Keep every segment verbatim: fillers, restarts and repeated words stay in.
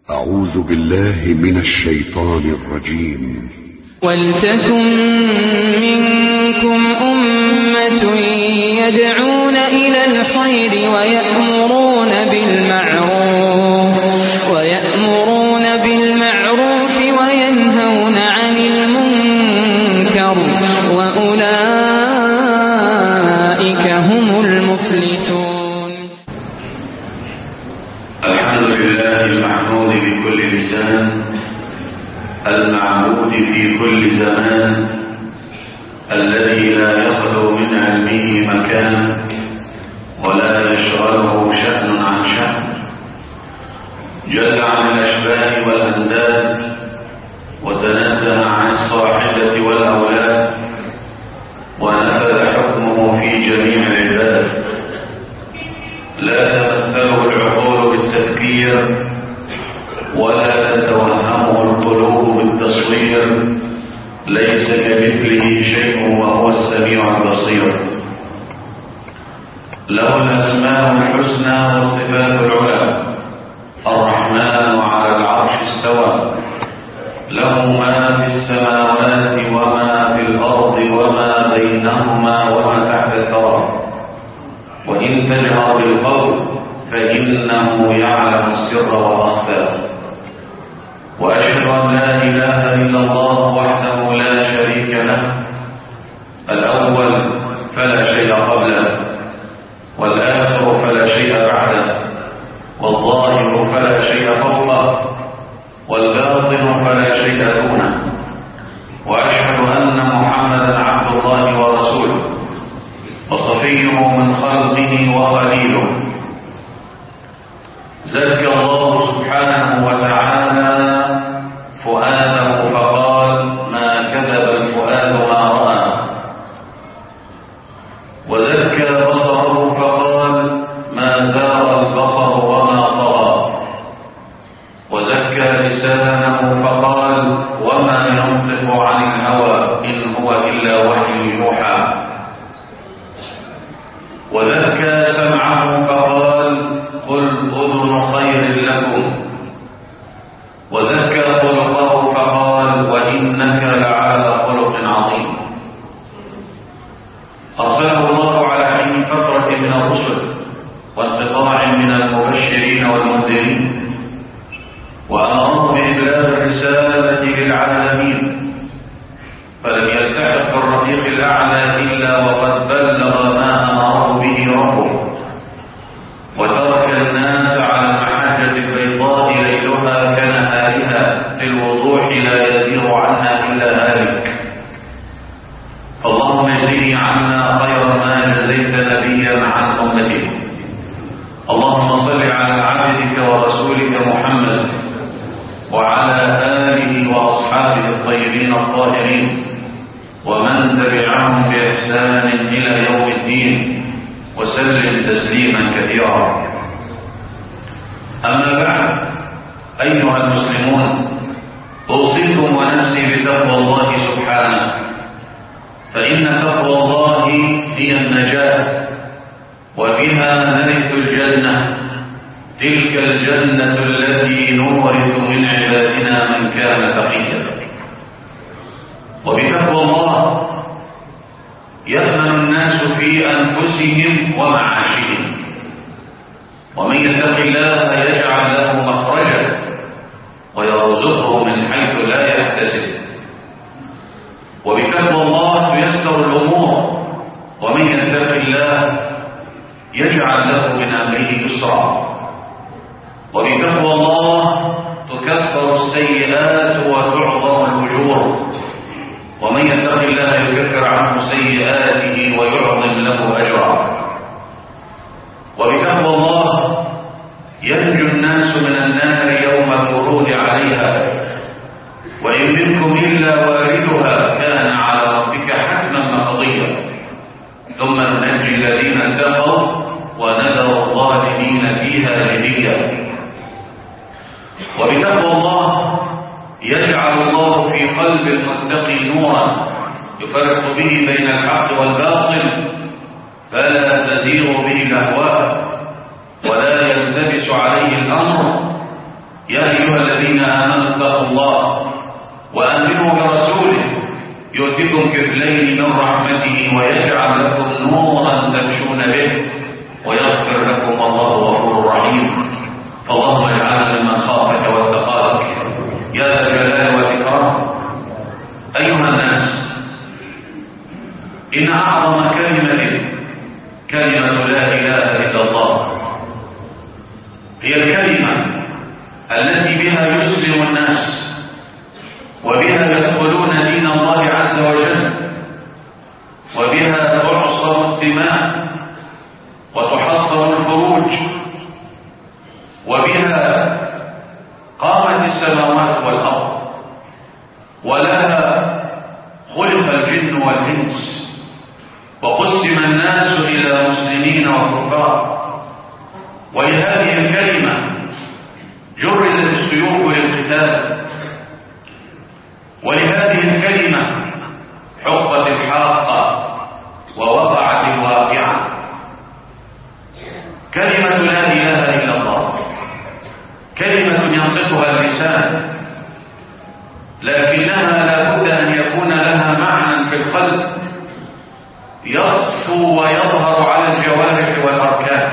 أعوذ بالله من الشيطان الرجيم. ولتكن منكم أمة يدعون إلى الخير ويأمرون بالمعروف ويأمرون بالمعروف وينهون عن المنكر وأولئك هم المفلحون. الحمد لله المحمود بكل لسان، المعبود في كل زمان، الذي لا يخلو من علمه مكان ولا يشغله شأن عن شأن، جل عن الأشباه والأنداد وتنزه عن الصاحبة والأولاد، ونفذ حكمه في جميع العباد. لا تمثله العقول بالتفكير ولا تتوهمه القلوب بالتصوير، ليس كمثله شيء وهو السميع البصير. له الأسماء الحسنى والصفات العلى، الرحمن على العرش استوى، له ما في السماوات وما في الأرض وما بينهما وما تحت الثرى، وإن تجهر بالقول فإنه يعلم السر وأخفى. وأشهد أن لا إله إلا الله وحده لا شريك له، الأول فلا شيء قبله، والآخر فلا شيء بعده، والظاهر فلا شيء فوقه، والباطن فلا شيء دونه. وأشهد أن محمدا عبد الله ورسوله وصفيه من خلقه وخليله. زكى الله سبحانه وتعالى فؤاده فقال: ما كذب الفؤاد ما رأى. وزكى بصره فقال: ما زاغ البصر وما طغى. وزكى لسانه فقال: وما ينطق عن الهوى إن هو إلا وحي يوحى. وزكى سمعه فقال: قل أذن خير لكم. وزكى خلقه فقال: وإنك لعلى خلق عظيم. أرسله الله على حين فترة من الرسل وانقطاع من المبشرين والمنذرين، وأمره بإبلاغ الرسالة للعالمين، فلم يلتحق بالرفيق الأعلى إلا وقد بلغ ما أمره به ربه، وترك الناس على المحجة البيضاء ليلها كنهارها بالوضوح لا يزيغ عنها إلا هالك. فاللهم اجزه عنا خير ما جزيت نبيا عن أمته. اللهم صل على عبدك ورسولك محمد وعلى آله وأصحابه الطيبين الطاهرين ومن تبعهم بإحسان إلى يوم الدين، وسلم تسليما كثيرا. أما بعد، أيها المسلمون، أوصيكم ونفسي بتقوى الله سبحانه، فإن تقوى الله هي النجاة، وبها نرث الجنة، تلك الجنة التي نورث من عبادنا من كان تقيا. وبتقوى الله يأمن الناس في أنفسهم ومعاشهم، ومن يتق الله يجعل له مخرجا ويرزقه من حيث لا يحتسب. وبتقوى الله تيسر الأمور، ومن يتق الله يجعل له من أمره يسرا. وبتقوى الله تكفر السيئات وتعظم الأجور، ومن يتق الله يكفر عنه سيئاته ويعظم له أجرا. وبتقوى الله ينجو الناس من النار يوم الورود عليها، وإن منكم إلا واردها كان على ربك حتما مقضيا، ثم ننجي الذين اتقوا ونذر الظالمين فيها جثيا. وبتقوى الله يجعل الله في قلب المتقي نورا يفرق به بين الحق والباطل، فلا تزيغ به الأهواء ولا يلتبس عليه الأمر. يا أيها آمنوا اتقوا الله وآمنوا برسوله يؤتكم كفلين من رحمته ويجعل لكم نورا تمشون به ويغفر لكم الله غفور رحيم. فاللهم اجعلنا ممن خافك واتقاك يا ذا الجلال والإكرام. أيها الناس، إن أعظم كلمة كلمة لا إله إلا الله هي الكلمة التي بها يسلم الناس وبها يدخلون دين الله عز وجل وبها تعصر الدماء وتحصر الفروج وبها قامت السماوات والأرض ولها خلق الجن والإنس وقسم الناس إلى مسلمين وكفار. ولهذه الكلمة جردت السيوف للقتال، ولهذه الكلمة حقت الحاقة ووقعت الواقعة. كلمة لا إله إلا الله كلمة ينطقها اللسان، لكنها لا بد أن يكون لها معنى في القلب يصفو ويظهر على الجوارح والأركان.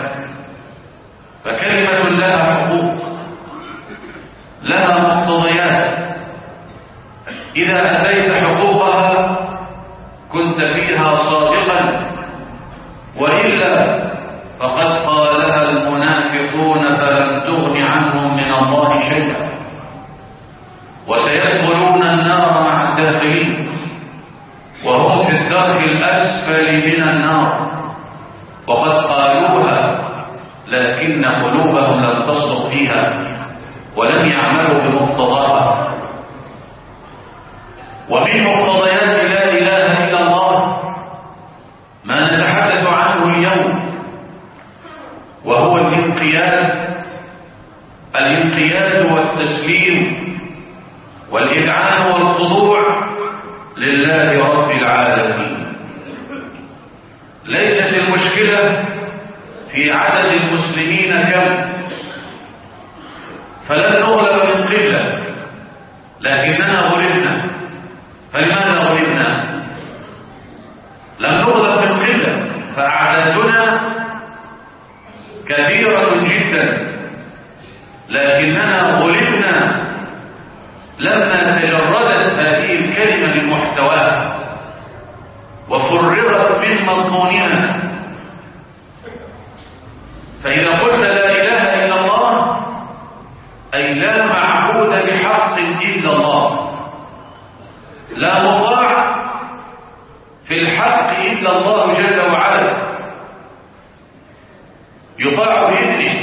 فكلمة لها حقوق، لها مقتضيات، إذا أتيت حقوقها كنت فيها صادقا، وإلا فقد قالها المنافقون فلم تغن عنهم من الله شيئا وسيدخلون النار مع الداخلين وهم في الدرك الأسفل من النار، وقد قالوها لكن قلوبهم لم تصدق فيها ولم يعملوا بمقتضاها. ومن مقتضيات لا إله إلا الله ما نتحدث عنه اليوم، وهو الانقياد الانقياد والتسليم والإذعان والخضوع لله رب العالمين. ليست المشكلة في عدد المسلمين كم، فلن نغلب من قلة، لكننا غلبنا. فلماذا غلبنا؟ لم نغلب من قلة، فأعدادنا كثيرة جدا، لكننا غلبنا لما تجردت هذه الكلمة من محتواها وفرغت من مضمونها. فإذا قلت لا إله إلا الله أي لا معبود بحق إلا الله، لا مطاع في الحق إلا الله جل وعلا، يطاع بإذنه،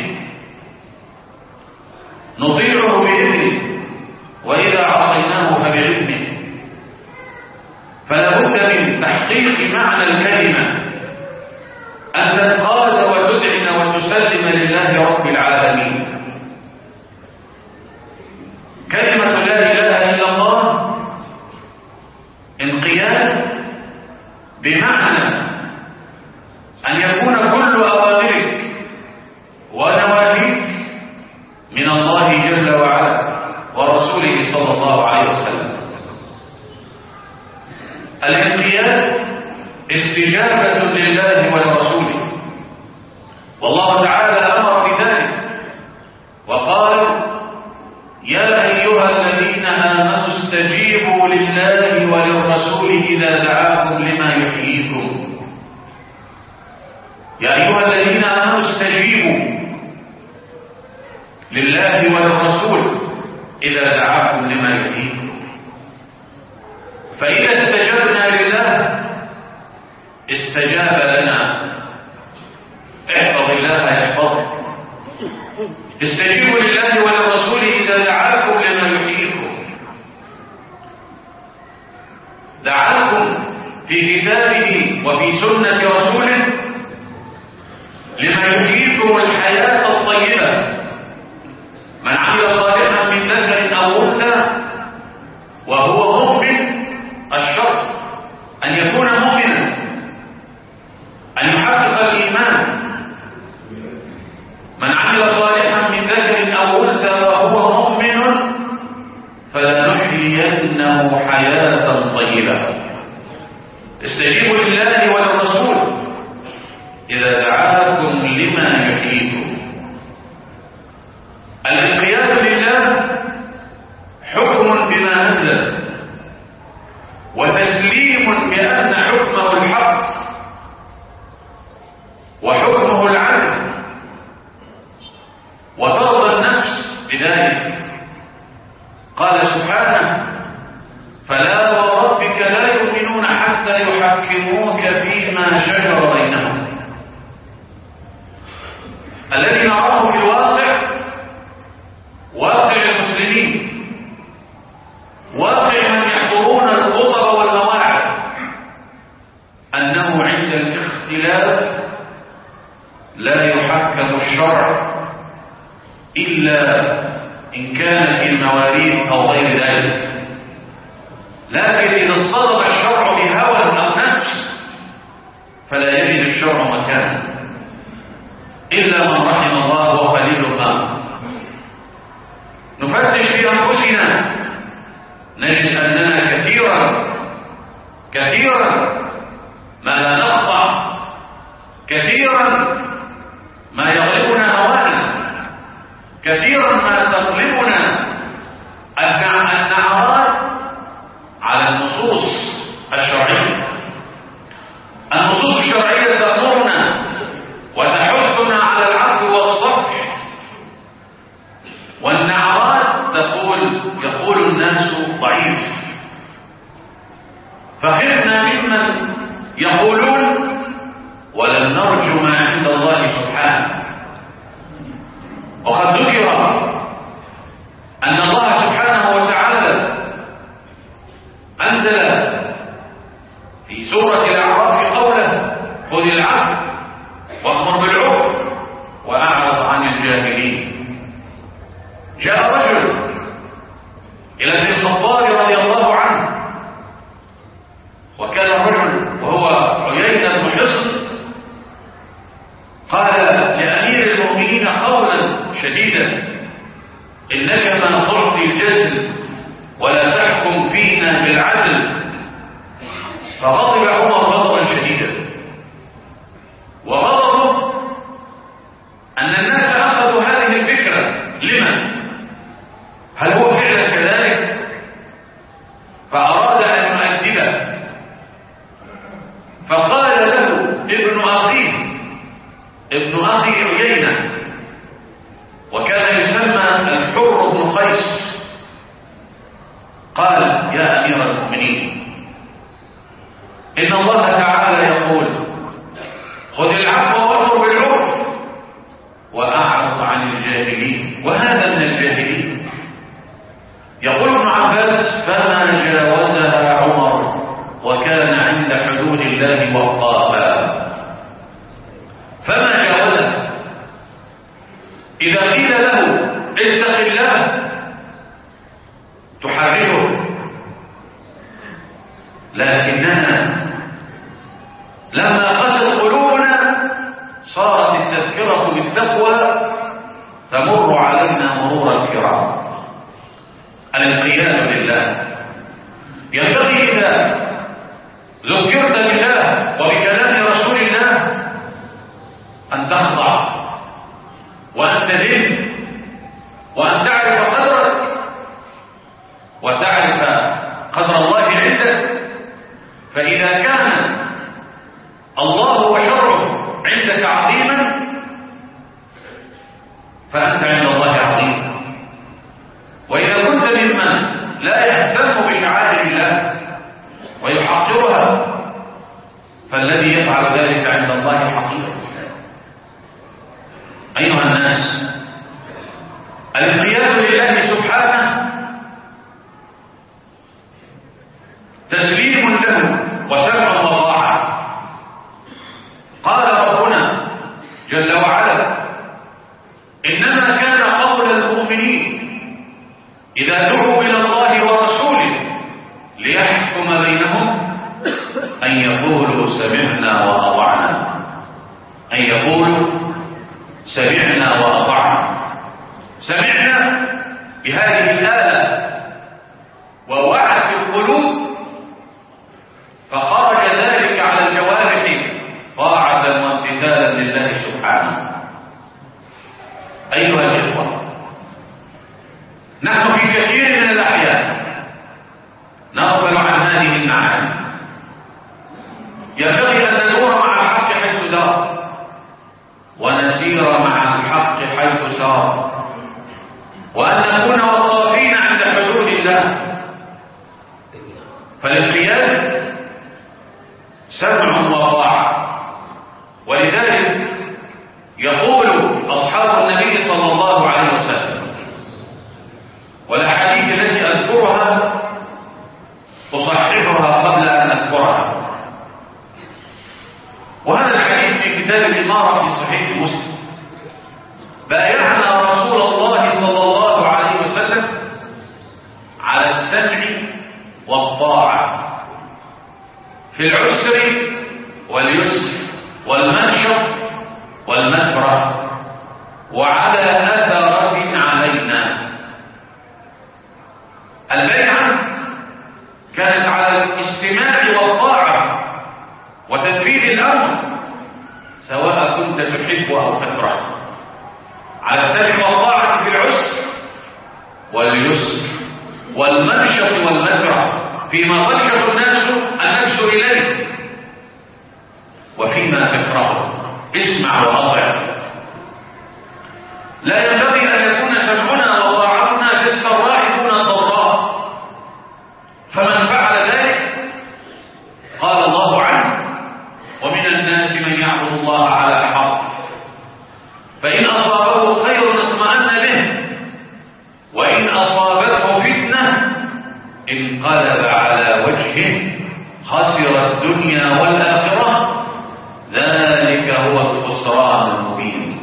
نطيعه بإذنه، وإذا عصيناه فبعلمه. فلا بد من تحقيق معنى الكلمة، أن تنقاد وتذعن وتسلم لله رب العالمين. كلمة لا إله إلا الله انقياد بمعنى أن يكون كل أوامرك ونواهيك من الله جل وعلا ورسوله صلى الله عليه وسلم. الانقياد استجابة لله ولرسوله، والله تعالى أمر بذلك وقال يا أيها الذين آمنوا استجيبوا لله وللرسول إذا دعاكم لما يحييكم. يا أيها الذين آمنوا استجيبوا لله وللرسول إذا دعاكم لما يحييكم. فإذا استجبنا لله استجاب لنا. احفظ الله يحفظك. استجيبوا لله وللرسول إذا دعاكم لما يحييكم. دعاكم في كتابه وفي سنة رسوله لما يحييكم الحياة الطيبة. من عمل صالحا من ذكر أو أنثى وهو مؤمن، الشرط أن يكون مؤمنا، أن يحقق الإيمان. من عمل صالحا من ذكر أو أنثى وهو مؤمن لنحيينه حياة طيبة. استجيبوا لله وللرسول إذا دعاكم لما يحييكم. الانقياد لله حكم بما نزل، وتسليم بأن حكمه الحق وحكمه العدل، وترضى النفس بذلك. قال سبحانه: فلا وربك لا يؤمنون حتى يحكموك فيما شجر بينهم. الذي نراه في الواقع واقع المسلمين، واقع من يحضرون الخطب والمواعظ، أنه عند الاختلاف لا يحكم الشرع إلا إن كان في المواريث أو غير ذلك. لكن إذا اصطدم الشرع بهوى أو نفس فلا يجد الشرع مكانه إلا من رحم الله وقليل ما. نفتش في أنفسنا نجد أننا كثيرا كثيرا ما لا نخضع، كثيرا ما يغلبنا هوانا، كثيرا ما تغلبنا النعرات على النصوص الشرعية. النصوص الشرعية تأمرنا وتحثنا على العفو والصفح، والنعرات تقول يقول الناس ضعيف، فخفنا ممن يقولون ولم نرجو ما عند الله سبحانه. وقد ذكر أن الله سبحانه وتعالى أنزل في سورة الأعراف قوله: خذ العفو وأمر بالعرف وأعرض عن الجاهلين. جاء رجل إلى ابن الخطاب رضي الله عنه، وكان رجل وهو عيينة بن حصن، قال لأمير المؤمنين قولا شديدا: إنك ما تعطي الجزل ولا تحكم فينا بالعدل. فغضب عمر غضبا شديدا، وغضبه أن الناس أخذوا هذه الفكرة. لمن؟ هل هو فعلا كذلك؟ فأراد أن يؤدبه، فقال له ابن أخيه ابن أخي عيينة، وكان يسمى الحر بن قيس، قال: يا أمير المؤمنين، إن الله تعالى يقول: خذ العفو وأمر بالعرف وأعرض عن الجاهلين، وهذا من الجاهلين. يقول ابن عباس: فما جاوزها عمر وكان عند حدود الله وقافا. فما جاوزها. إذا قيل له اتق الله تحرره، لكننا لما قست قلوبنا صارت التذكرة بالتقوى تمر علينا مرور الكرام. الانقياد لله. ينبغي إذا ذكرت بالله وبكلام رسول الله أن تخضع وأن تذل وأن تعرف قدرك وتعرف قدر الله عندك. فإذا كان الله وشرعه عندك عظيما فأنت عند الله عظيم. وإذا كنت ممن لا يهتم بشعائر الله ويحقرها فالذي يفعل ذلك عند الله حقير. أيها الناس، الانقياد لله سبحانه تسليم له وسمع وطاعة. قال ربنا جل وعلا: إنما كان قول المؤمنين إذا دعوا إلى الله ورسوله ليحكم بينهم أن يقولوا سمعنا وأطعنا. أن يقولوا سمعنا وأطعنا. سمعنا بهذه الآلة ووعد القلوب فخرج ذلك على الجوارح طاعة وامتثالا لله سبحانه. أيها الإخوة، نحن في كثير من الأحيان نغفل عن هذه المعاني. ينبغي أن ندور مع الحق حيث دار ونسير مع الحق حيث سار، وأن نكون وقافين عند حدود الله. فالانقياد سمع وطاعة، ولذلك يقول أصحاب النبي صلى الله عليه وسلم، والأحاديث التي أذكرها أصححها قبل أن أذكرها. وهذا الحديث في كتاب الإمارة في صحيح مسلم: بايعنا رسول الله صلى الله عليه وسلم على السمع والطاعة في العسر واليسر والمنشط والمكره وعلى أثرة علينا. البيعة كانت على الاستماع والطاعة وتنفيذ الأمر سواء كنت تحب أو تكره، على السمع والطاعة في العسر واليسر والمنشط والمكره، فيما تنشط الناس النفس إليه وفيما تكرهه اسمع وأطع. لا ينبغي أن يكون سمعنا وطاعتنا في السراء دون الضراء، فمن فعل ذلك قال الله عنه: ومن الناس من يعبد الله على حرف فإن أصابه خير اطمأن به وإن أصابته فتنة انقلب على وجهه خسر الدنيا والآخرة ذلك هو الخسران المبين.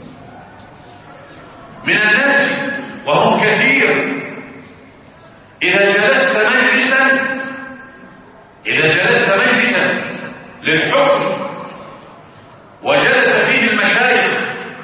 من الناس وهم كثير إذا جلست مجلسا إذا جلست مجلسا للحكم وجلس فيه المشايخ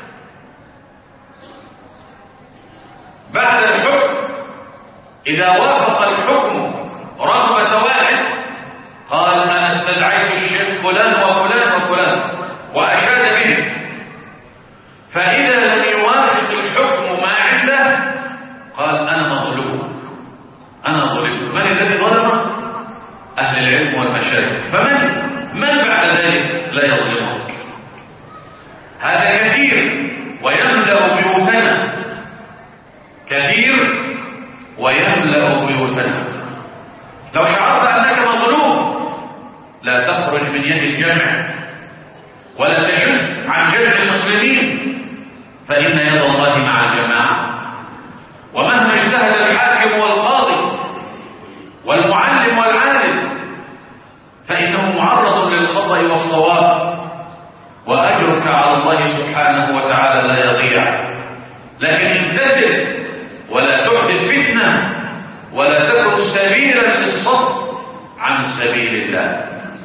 بعد الحكم، إذا وافق الحكم رغبة واحد قال: أنا استدعيت الشيخ فلان وفلان وفلان وأشاد به. فإذا لم يوافق الحكم ما عنده قال: أنا مظلوم أنا ظلمت. من الذي ظلم؟ أهل العلم والمشايخ. فمن من بعد ذلك لا يظلمك؟ هذا كثير ويملأ بيوتنا، كثير ويملأ بيوتنا. لو شعرت أنك مظلوم لا تخرج من يد الجمع ولا تشد عن جمع المسلمين، فإن يد الله مع الجماعة. ومهما اجتهد الحاكم والقاضي والمعلم والعالم فإنه معرض للخطأ والصواب، وأجرك على الله سبحانه وتعالى لا يضيع. لكن امتثل ولا تحدث فتنة ولا تكن سبيلا للصد عن سبيل الله.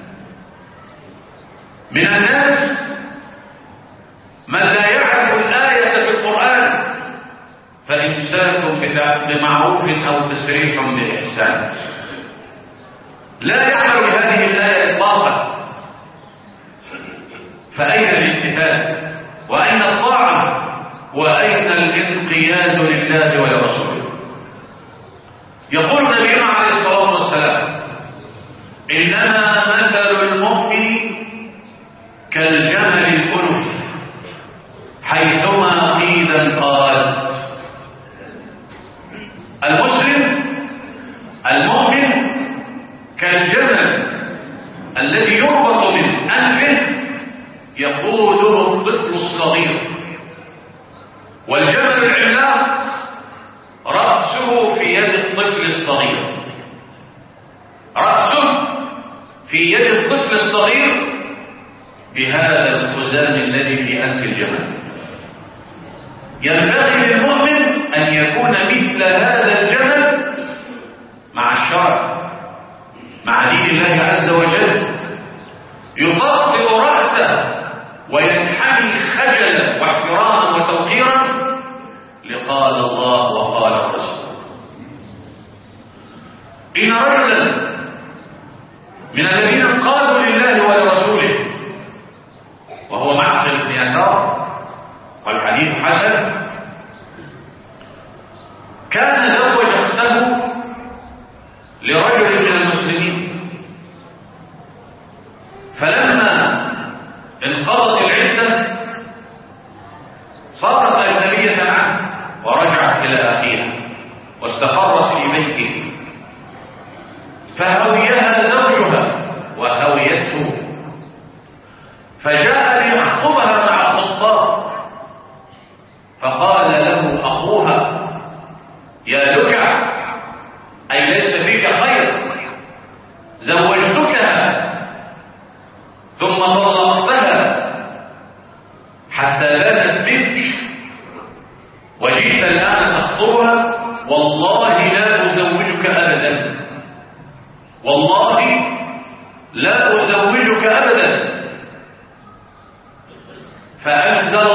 من الناس من لا يعرف الآية في القرآن فإمساك بمعروف أو تسريح بإحسان، لا يعمل بهذه الآية إطلاقا. فأين الامتثال وأين الطاعة وأين الانقياد لله ولرسوله؟ يقول نبينا عليه الصلاة والسلام: إنما مثل المؤمن كالجمل الأنف حيثما قيل قال. المسلم المؤمن كالجمل الذي يربط من أنفه يقوده الطفل الصغير، والجمل العملاق رأسه في يد الطفل الصغير، رأسه في يد الطفل الصغير بهذا الخزان الذي في أنف الجمل. ينبغي للمؤمن أن يكون مثل هذا الجمل مع الشرع، مع دين الله عز وجل، يطفئ رأسه وينحني خجلا واحتراما وتوقيرا لقال الله وقال الرسول. إن رجلا من الذين قالوا لله ولرسوله وهو معقل بن يسار والحديث حسن، كان زوج اخته لرجل من المسلمين، فلما انقضت العدة صارت أجنبية عنه ورجعت إلى أخيها واستقرت في بيته، فهويها زوجها وهويته، فجاء ليخطبها مع الخطاب، فقال له أخوها: يا لكع، أي ليس فيك خير، زوجتكها ثم طلقتها حتى باتت بك وجئت الآن تخطبها، والله لا أزوجك أبدا، والله لا أزوجك أبدا. فأنزل